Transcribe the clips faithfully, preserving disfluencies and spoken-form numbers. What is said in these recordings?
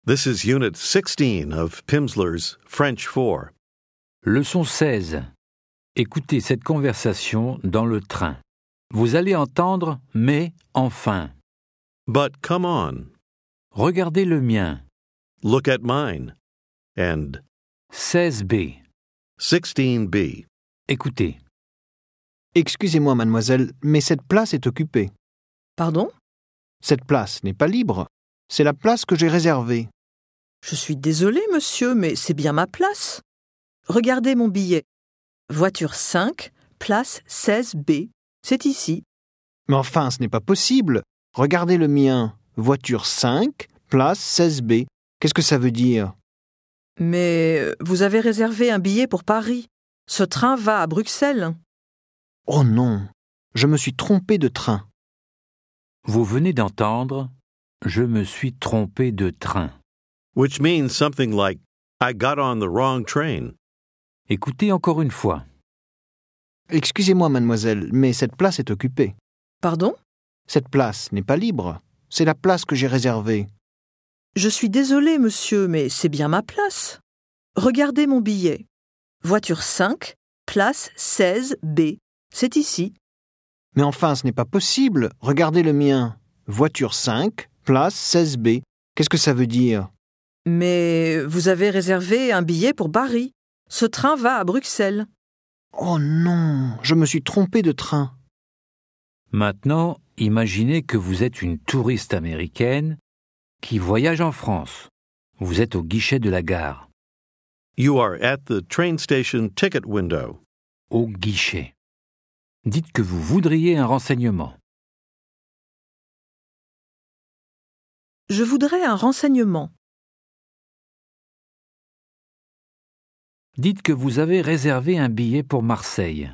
This is Unit sixteen of Pimsleur's French four. Leçon seize. Écoutez cette conversation dans le train. Vous allez entendre « mais enfin ». But come on, Regardez le mien. look at mine. And seize B. sixteen B. Écoutez. Excusez-moi, mademoiselle, mais cette place est occupée. Pardon ? Cette place n'est pas libre. C'est la place que j'ai réservée. Je suis désolée, monsieur, mais c'est bien ma place. Regardez mon billet. Voiture cinq, place seize B. C'est ici. Mais enfin, ce n'est pas possible. Regardez le mien. Voiture cinq, place seize B. Qu'est-ce que ça veut dire ? Mais euh, vous avez réservé un billet pour Paris. Ce train va à Bruxelles. Oh non, je me suis trompé de train. Vous venez d'entendre « Je me suis trompé de train Which means something like, I got on the wrong train. ». Écoutez encore une fois. Excusez-moi, mademoiselle, mais cette place est occupée. Pardon ? Cette place n'est pas libre. C'est la place que j'ai réservée. Je suis désolée, monsieur, mais c'est bien ma place. Regardez mon billet. Voiture cinq, place seize B. C'est ici. Mais enfin, ce n'est pas possible. Regardez le mien. Voiture cinq, place seize B. Qu'est-ce que ça veut dire ? Mais vous avez réservé un billet pour Paris. Ce train va à Bruxelles. Oh non, je me suis trompé de train. Maintenant, imaginez que vous êtes une touriste américaine qui voyage en France. Vous êtes au guichet de la gare. You are at the train station ticket window. Au guichet. Dites que vous voudriez un renseignement. Je voudrais un renseignement. Dites que vous avez réservé un billet pour Marseille.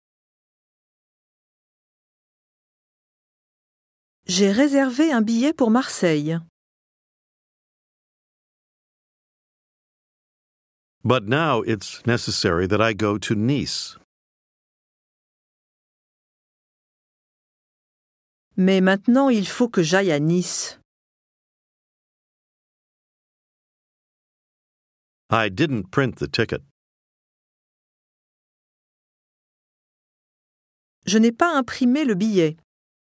J'ai réservé un billet pour Marseille. But now it's necessary that I go to Nice. Mais maintenant, il faut que j'aille à Nice. I didn't print the ticket. Je n'ai pas imprimé le billet.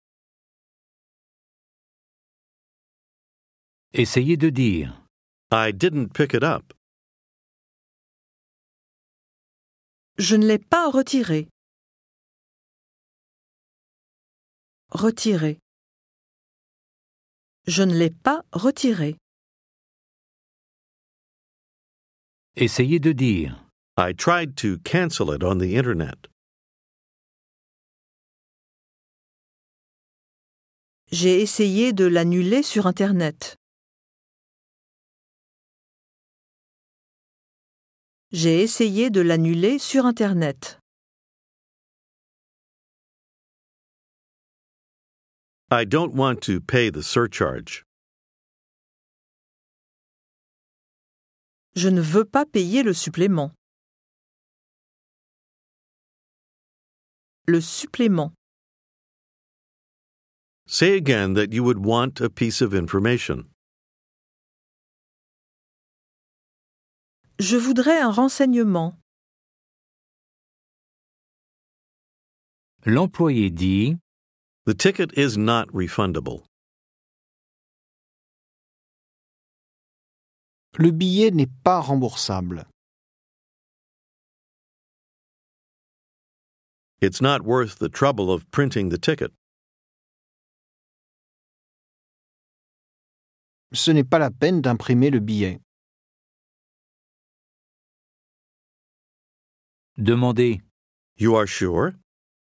Essayez de dire. I didn't pick it up. Je ne l'ai pas retiré. Retiré. Je ne l'ai pas retiré. Essayez de dire. I tried to cancel it on the internet. J'ai essayé de l'annuler sur Internet. J'ai essayé de l'annuler sur Internet. I don't want to pay the surcharge. Je ne veux pas payer le supplément. Le supplément. Say again that you would want a piece of information. Je voudrais un renseignement. L'employé dit. The ticket is not refundable. Le billet n'est pas remboursable. It's not worth the trouble of printing the ticket. Ce n'est pas la peine d'imprimer le billet. Demandez. You are sure?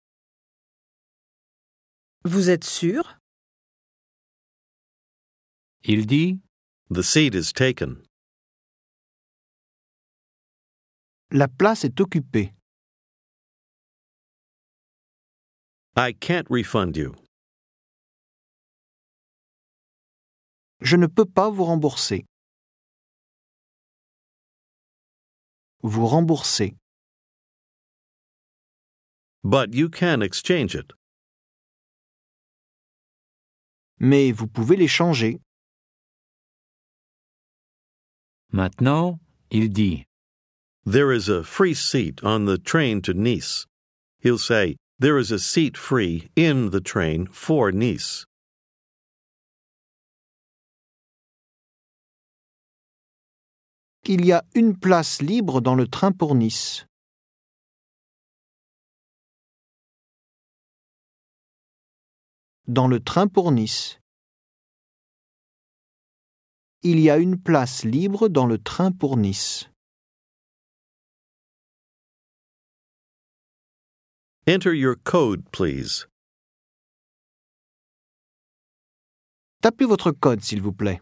Vous êtes sûr ? Il dit. The seat is taken. La place est occupée. I can't refund you. Je ne peux pas vous rembourser. Vous rembourser. But you can exchange it. Mais vous pouvez les changer. Maintenant, il dit There is a free seat on the train to Nice. He'll say, there is a seat free in the train for Nice. Il y a une place libre dans le train pour Nice. Dans le train pour Nice. Il y a une place libre dans le train pour Nice. Enter your code, please. Tapez votre code, s'il vous plaît.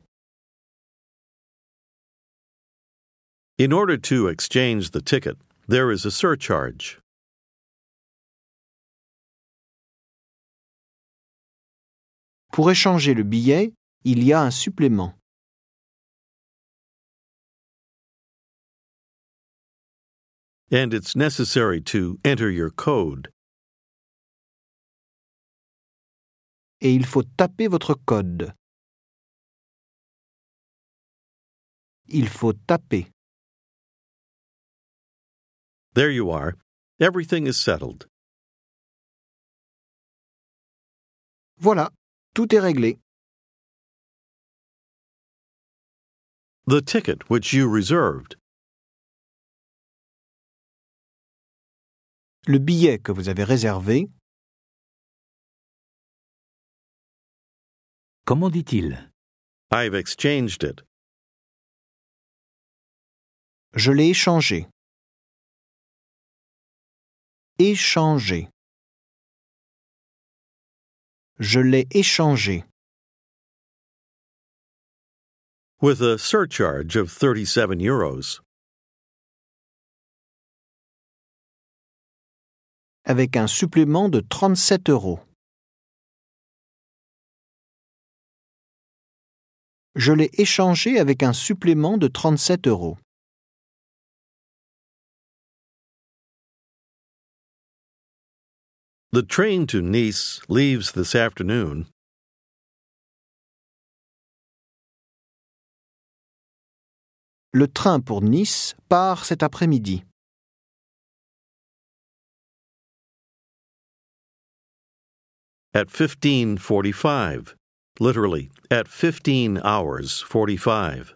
In order to exchange the ticket, there is a surcharge. Pour échanger le billet, il y a un supplément. And it's necessary to enter your code. Et il faut taper votre code. Il faut taper. There you are. Everything is settled. Voilà, tout est réglé. The ticket which you reserved. Le billet que vous avez réservé. Comment dit-il I've exchanged it. Je l'ai échangé. Échangé. Je l'ai échangé. With a surcharge of thirty-seven euros. Avec un supplément de trente-sept euros. Je l'ai échangé avec un supplément de trente-sept euros. The train to Nice leaves this afternoon. Le train pour Nice part cet après-midi. At fifteen forty-five. Literally, at fifteen hours forty-five.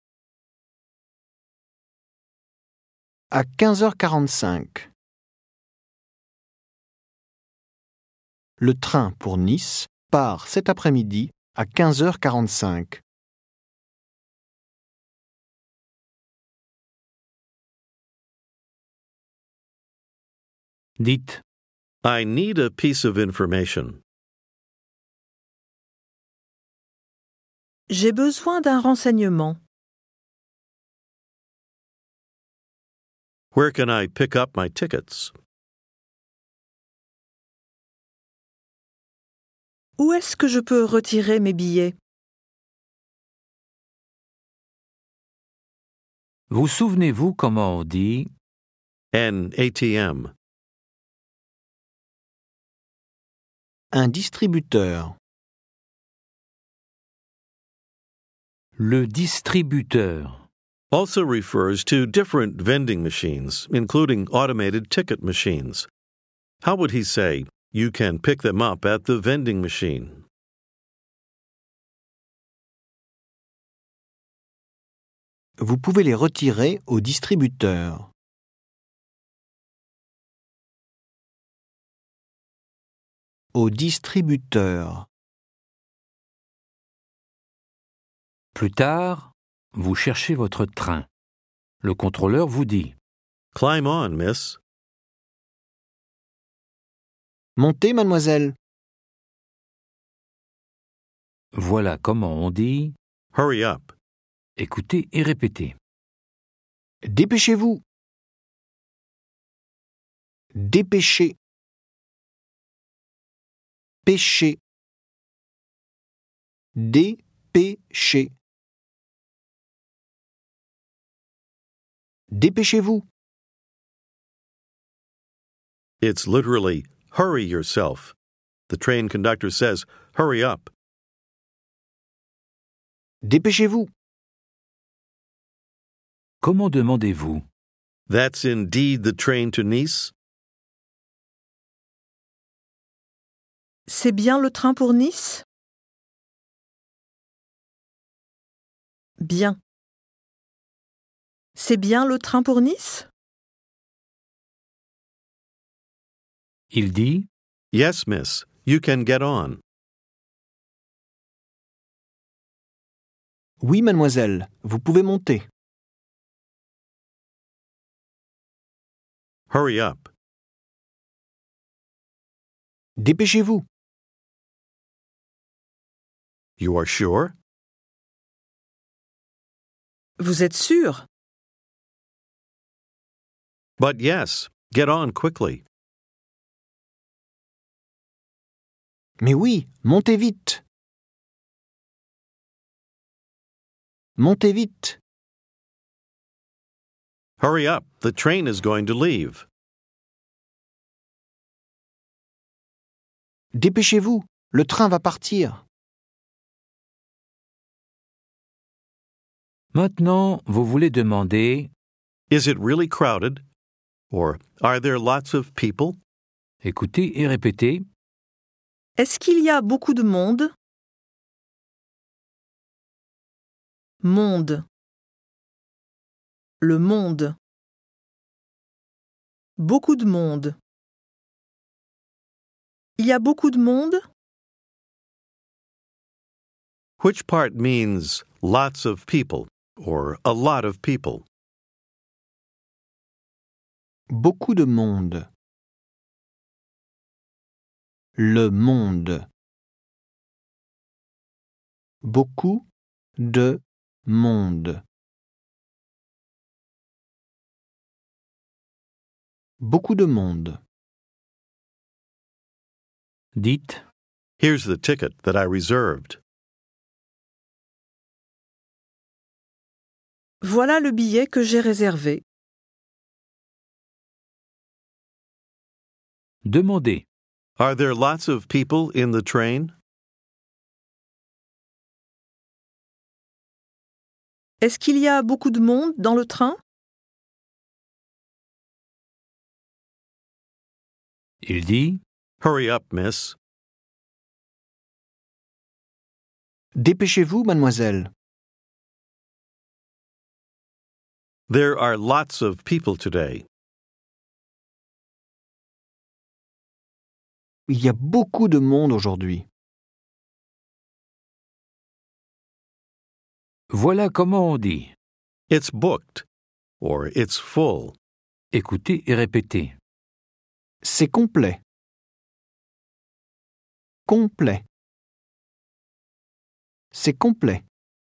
À quinze heures quarante-cinq. Le train pour Nice part cet après-midi à quinze heures quarante-cinq. Dites I need a piece of information. J'ai besoin d'un renseignement. Where can I pick up my tickets? Où est-ce que je peux retirer mes billets? Vous souvenez-vous comment on dit An A T M. Un distributeur. le distributeur? Also refers to different vending machines, including automated ticket machines. How would he say, you can pick them up at the vending machine? Vous pouvez les retirer au distributeur. Au distributeur. Plus tard, vous cherchez votre train. Le contrôleur vous dit Climb on, miss. Montez, mademoiselle. voilà comment on dit. Hurry up. Écoutez et répétez. Dépêchez-vous. Dépêchez. Pêchez. Dépêchez. Dépêchez-vous. It's literally, hurry yourself. The train conductor says, hurry up. Dépêchez-vous. Comment demandez-vous? That's indeed the train to Nice? C'est bien le train pour Nice? Bien. C'est bien le train pour Nice? Il dit Yes, miss. You can get on. Oui, mademoiselle, vous pouvez monter. Hurry up. Dépêchez-vous. You are sure? Vous êtes sûr? But yes, get on quickly. Mais oui, montez vite. Montez vite. Hurry up, the train is going to leave. Dépêchez-vous, le train va partir. Maintenant, vous voulez demander Is it really crowded? Or are there lots of people? écoutez et répétez. Est-ce qu'il y a beaucoup de monde? Monde. Le monde. Beaucoup de monde. Il y a beaucoup de monde? Which part means lots of people or a lot of people? Beaucoup de monde. Le monde. Beaucoup de monde. Beaucoup de monde. Dites Here's the ticket that I reserved. Voilà le billet que j'ai réservé. demandez. Are there lots of people in the train? Est-ce qu'il y a beaucoup de monde dans le train? Il dit Hurry up, miss. Dépêchez-vous, mademoiselle. There are lots of people today. Il y a beaucoup de monde aujourd'hui. voilà comment on dit. It's booked or it's full. Écoutez et répétez. C'est complet. Complet. C'est complet.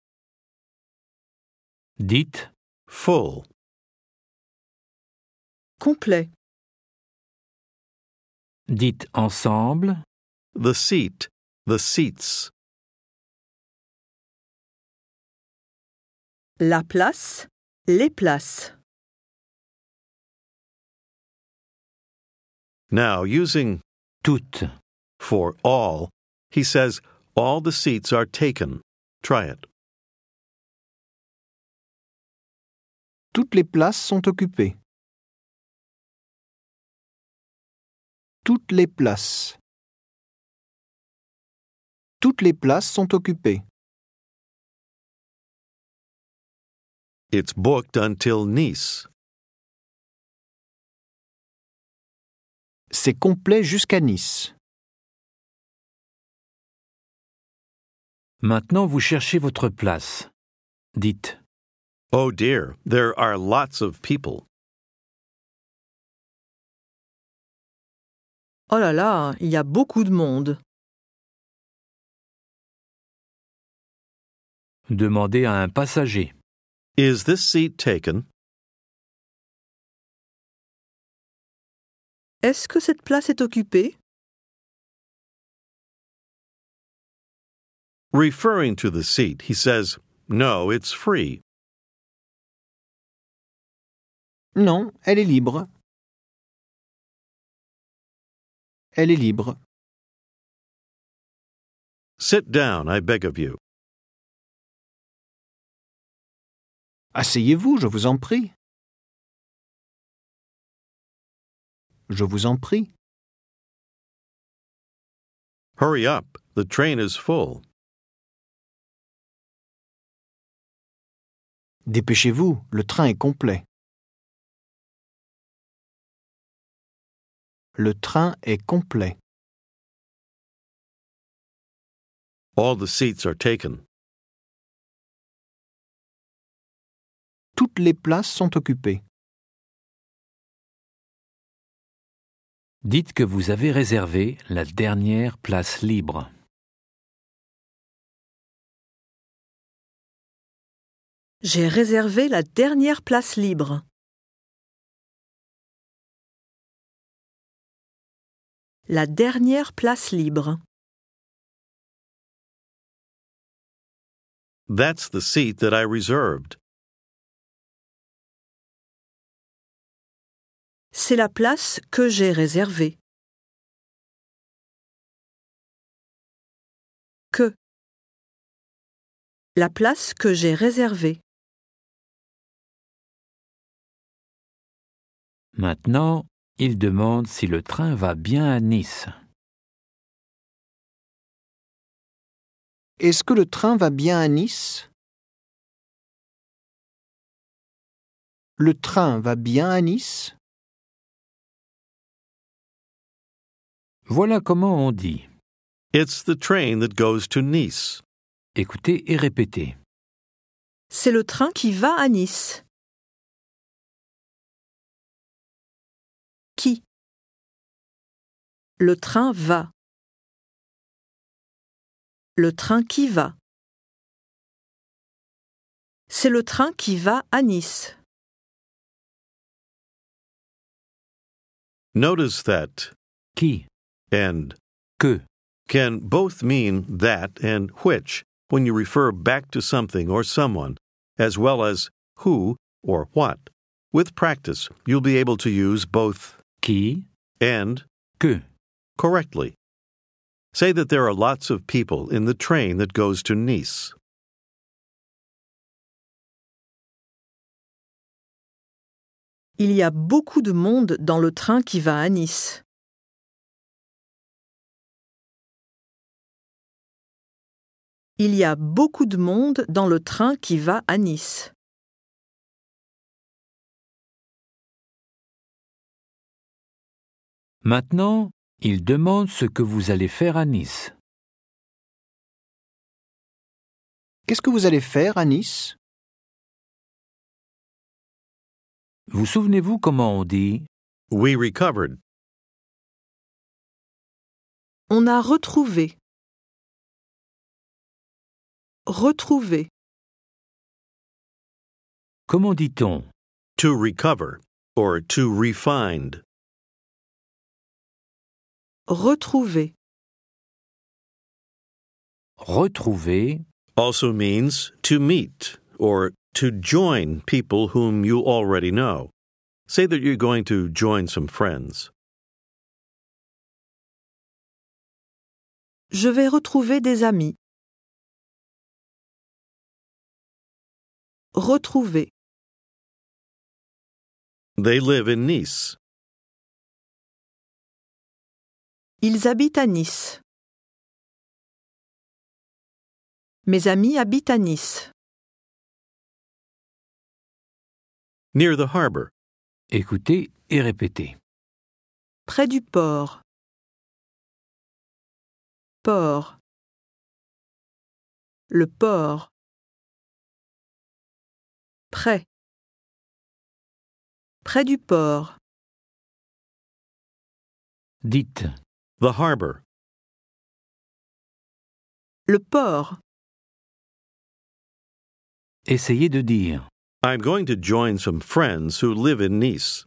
Dites Full. Complet. dites ensemble. The seat. The seats. La place. Les places. Now, using toutes. for all, he says all the seats are taken. Try it. Toutes les places sont occupées. Toutes les places. Toutes les places sont occupées. It's booked until Nice. C'est complet jusqu'à Nice. Maintenant, vous cherchez votre place. Dites Oh dear, there are lots of people. Oh là là, il y a beaucoup de monde. demandez à un passager. Is this seat taken? Est-ce que cette place est occupée? Referring to the seat, he says, no, it's free. Non, elle est libre. Elle est libre. Sit down, I beg of you. Asseyez-vous, je vous en prie. Je vous en prie. Hurry up, the train is full. Dépêchez-vous, le train est complet. Le train est complet. All the seats are taken. Toutes les places sont occupées. Dites que vous avez réservé la dernière place libre. J'ai réservé la dernière place libre. La dernière place libre. That's the seat that I reserved. C'est la place que j'ai réservée. Que. La place que j'ai réservée. Maintenant, il demande si le train va bien à Nice. Est-ce que le train va bien à Nice? Le train va bien à Nice? Voilà comment on dit. It's the train that goes to Nice. Écoutez et répétez. C'est le train qui va à Nice. Qui? Le train va. Le train qui va. C'est le train qui va à Nice. Notice that Qui? and Que? can both mean that and which when you refer back to something or someone, as well as who or what. With practice, you'll be able to use both Qui? and Que? correctly. Say that there are lots of people in the train that goes to Nice. Il y a beaucoup de monde dans le train qui va à Nice. Il y a beaucoup de monde dans le train qui va à Nice. Maintenant, il demande ce que vous allez faire à Nice. Qu'est-ce que vous allez faire à Nice? Vous souvenez-vous comment on dit We recovered. On a retrouvé. Retrouvé. Comment dit-on To recover or to refind. Retrouvé. Retrouver, Also means to meet or to join people whom you already know. Say that you're going to join some friends. Je vais retrouver des amis. Retrouver. They live in Nice. Ils habitent à Nice. Mes amis habitent à Nice. Near the harbor. écoutez et répétez. Près du port. Port. Le port. Près. Près du port. Dites. The harbor. Le port. Essayez de dire. I'm going to join some friends who live in Nice.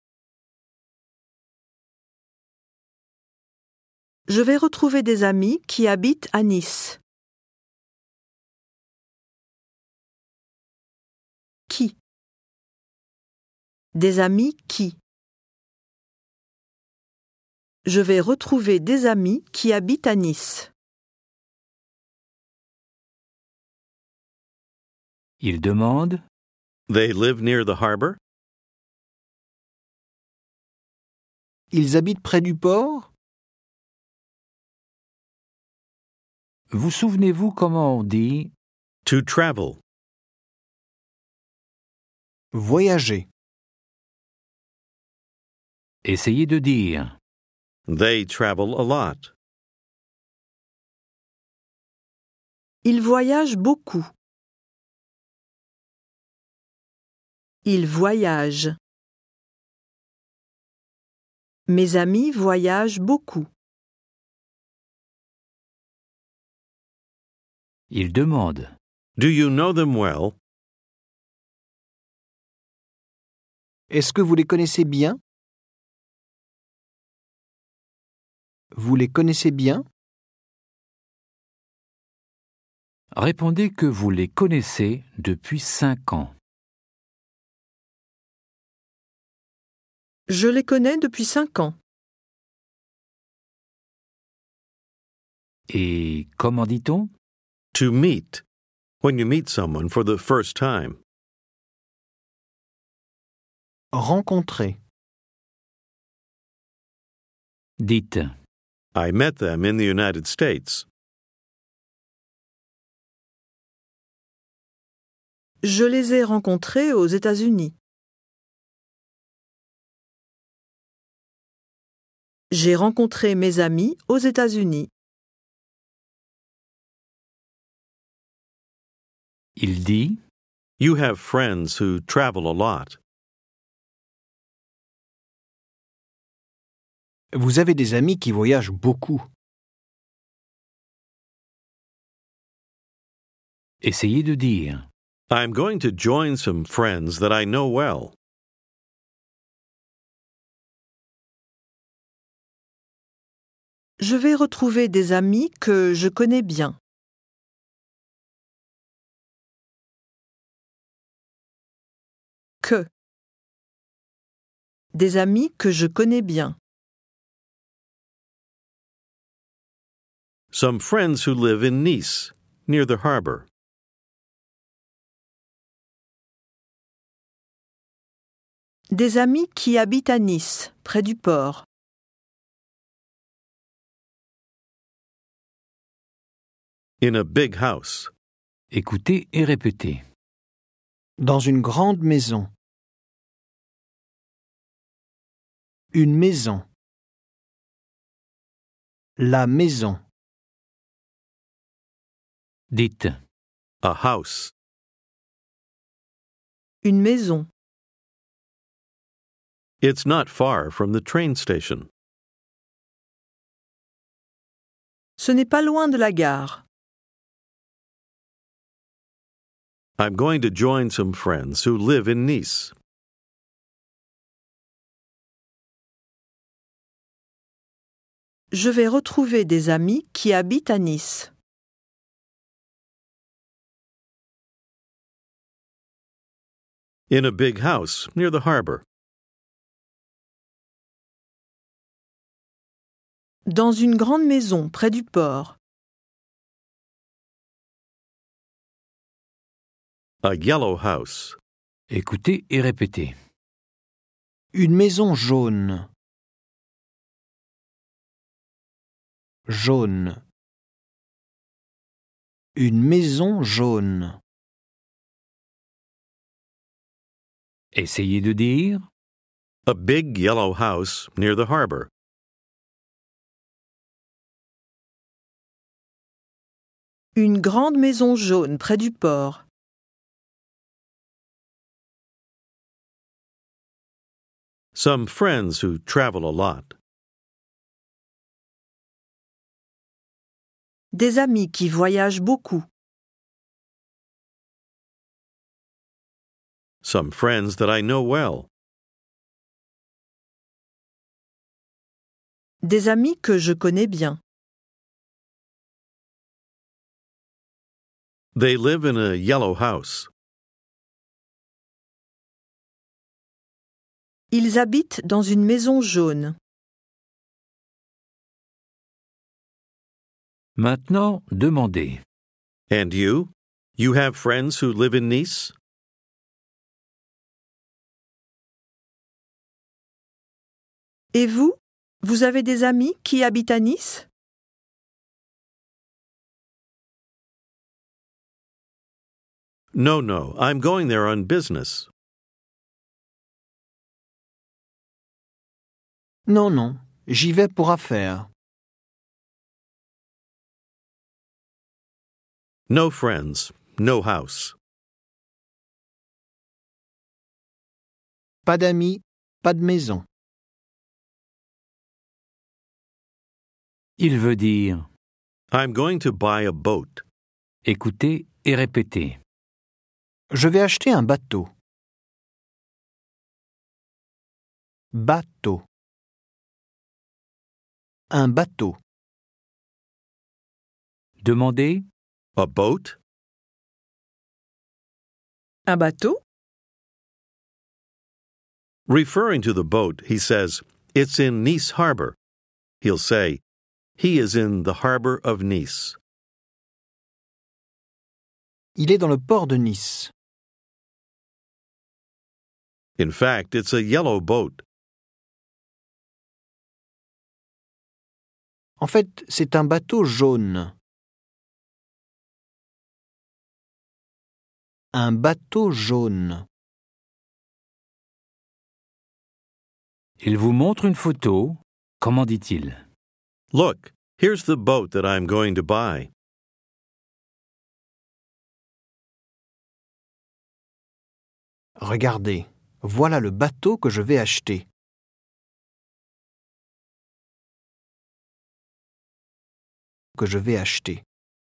Je vais retrouver des amis qui habitent à Nice. Qui? Des amis qui? Je vais retrouver des amis qui habitent à Nice. Il demande. They live near the harbor? Ils habitent près du port? Vous souvenez-vous comment on dit To travel. Voyager. essayez de dire They travel a lot. Il voyage beaucoup. Il voyage. Mes amis voyagent beaucoup. il demande Do you know them well? Est-ce que vous les connaissez bien? Vous les connaissez bien? Répondez que vous les connaissez depuis cinq ans. Je les connais depuis cinq ans. Et comment dit-on? To meet. When you meet someone for the first time. Rencontrer. Dites I met them in the United States. Je les ai rencontrés aux États-Unis. J'ai rencontré mes amis aux États-Unis. il dit You have friends who travel a lot. Vous avez des amis qui voyagent beaucoup. essayez de dire I'm going to join some friends that I know well. Je vais retrouver des amis que je connais bien. Que. Des amis que je connais bien. Some friends who live in Nice, near the harbor. Des amis qui habitent à Nice, près du port. In a big house. écoutez et répétez. Dans une grande maison. Une maison. La maison. Dites A house. Une maison. It's not far from the train station. Ce n'est pas loin de la gare. I'm going to join some friends who live in Nice. Je vais retrouver des amis qui habitent à Nice. In a big house near the harbor. Dans une grande maison près du port. A yellow house. écoutez et répétez. Une maison jaune. Jaune. Une maison jaune. essayez de dire A big yellow house near the harbor. Une grande maison jaune près du port. Some friends who travel a lot. Des amis qui voyagent beaucoup. Some friends that I know well. Des amis que je connais bien. They live in a yellow house. Ils habitent dans une maison jaune. Maintenant, demandez. And you? You have friends who live in Nice? Et vous, vous avez des amis qui habitent à Nice? No, no, I'm going there on business. Non, non, j'y vais pour affaires. No friends, no house. Pas d'amis, pas de maison. Il veut dire I'm going to buy a boat. écoutez et répétez. Je vais acheter un bateau. Bateau. Un bateau. Demandez A boat? Un bateau? Referring to the boat, he says, it's in Nice Harbor. He'll say, he is in the harbor of Nice. Il est dans le port de Nice. In fact, it's a yellow boat. En fait, c'est un bateau jaune. Un bateau jaune. Il vous montre une photo. Comment dit-il? Look, here's the boat that I'm going to buy. Regardez, voilà le bateau que je vais acheter. Que je vais acheter.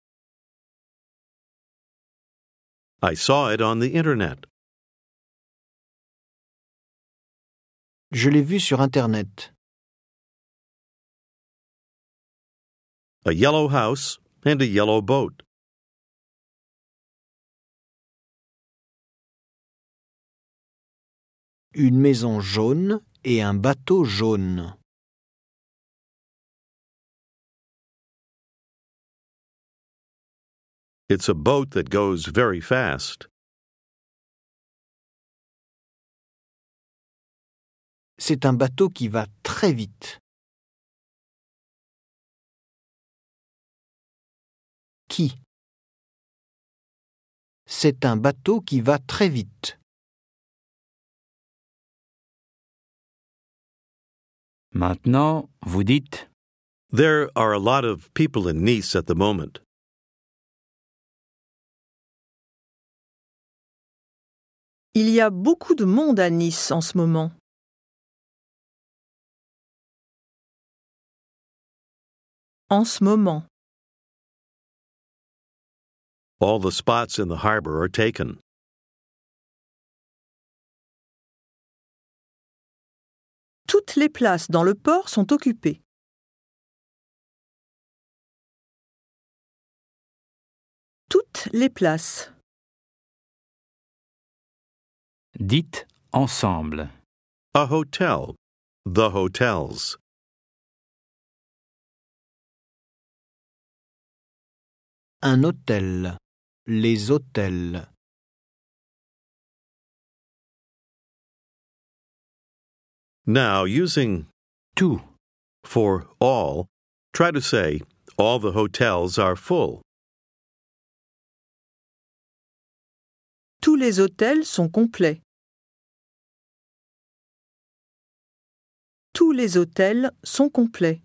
I saw it on the internet. Je l'ai vu sur Internet. A yellow house and a yellow boat. Une maison jaune et un bateau jaune. It's a boat that goes very fast. C'est un bateau qui va très vite. Qui? C'est un bateau qui va très vite. Maintenant, vous dites There are a lot of people in Nice at the moment. Il y a beaucoup de monde à Nice en ce moment. En ce moment. All the spots in the harbor are taken. Toutes les places dans le port sont occupées. Toutes les places. dites ensemble. A hotel. The hotels. Un hôtel. Les hôtels. Now, using Tout. for all, try to say, all the hotels are full. Tous les hôtels sont complets. Tous les hôtels sont complets.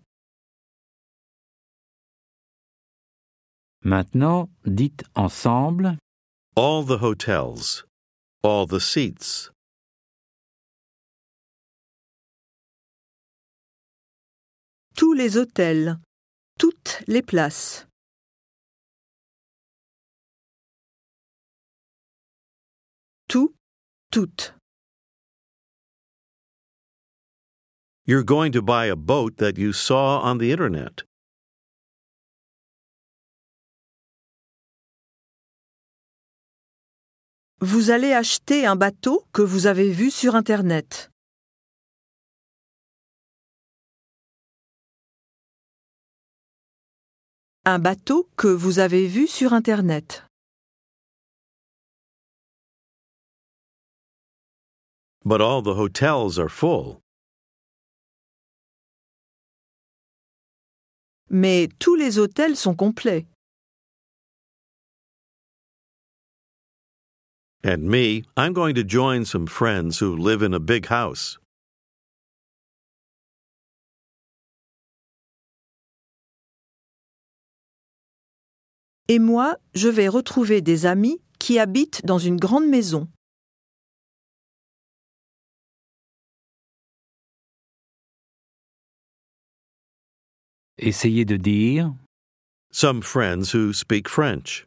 Maintenant, dites ensemble. All the hotels. All the seats. Tous les hôtels. Toutes les places. Tout, toutes. You're going to buy a boat that you saw on the internet. Vous allez acheter un bateau que vous avez vu sur Internet. Un bateau que vous avez vu sur Internet. But all the hotels are full. mais tous les hôtels sont complets. And me, I'm going to join some friends who live in a big house. Et moi, je vais retrouver des amis qui habitent dans une grande maison. Essayez de dire Some friends who speak French.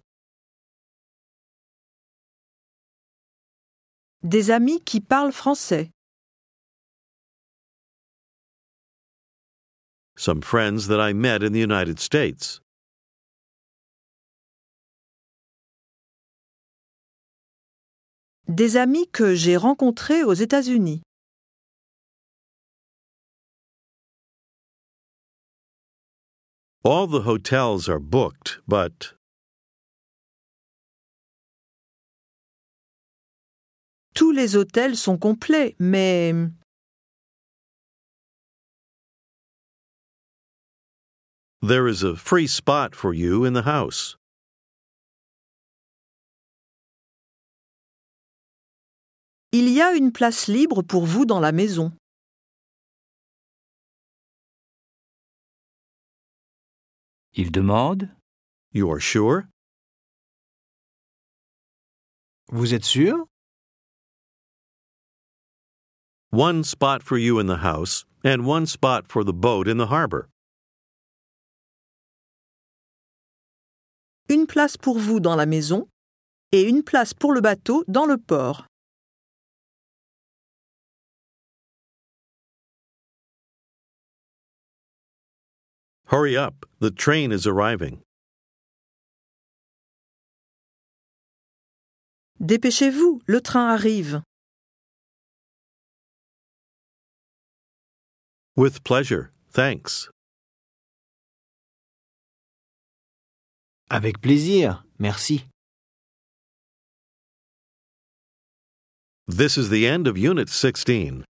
Des amis qui parlent français. Some friends that I met in the United States. Des amis que j'ai rencontrés aux États-Unis. All the hotels are booked, but Tous les hôtels sont complets, mais there is a free spot for you in the house. il y a une place libre pour vous dans la maison. Il demande You are sure? Vous êtes sûr? One spot for you in the house and one spot for the boat in the harbor. Une place pour vous dans la maison et une place pour le bateau dans le port. Hurry up, the train is arriving. Dépêchez-vous, le train arrive. With pleasure, thanks. Avec plaisir, merci. This is the end of Unit sixteen.